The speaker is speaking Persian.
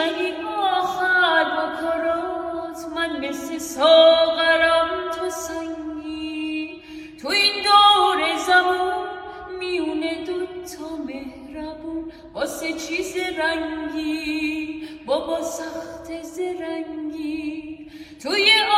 قشنگی آخر با کارات، من مثل ساغرم تو سنگی، تو این دور زمان میونه دوتا مهربون، واسه چیز رنگی بابا سخت زرنگی، توی